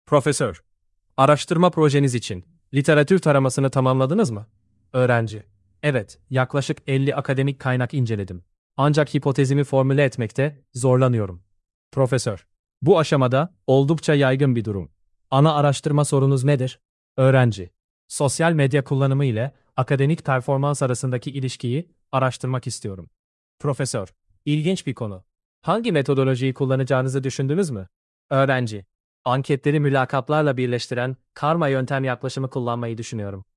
Profesör, araştırma projeniz için literatür taramasını tamamladınız mı? Öğrenci, evet, yaklaşık 50 akademik kaynak inceledim. Ancak hipotezimi formüle etmekte zorlanıyorum. Profesör, bu aşamada oldukça yaygın bir durum. Ana araştırma sorunuz nedir? Öğrenci, sosyal medya kullanımı ile akademik performans arasındaki ilişkiyi araştırmak istiyorum. Profesör, ilginç bir konu. Hangi metodolojiyi kullanacağınızı düşündünüz mü? Öğrenci, anketleri mülakatlarla birleştiren karma yöntem yaklaşımı kullanmayı düşünüyorum.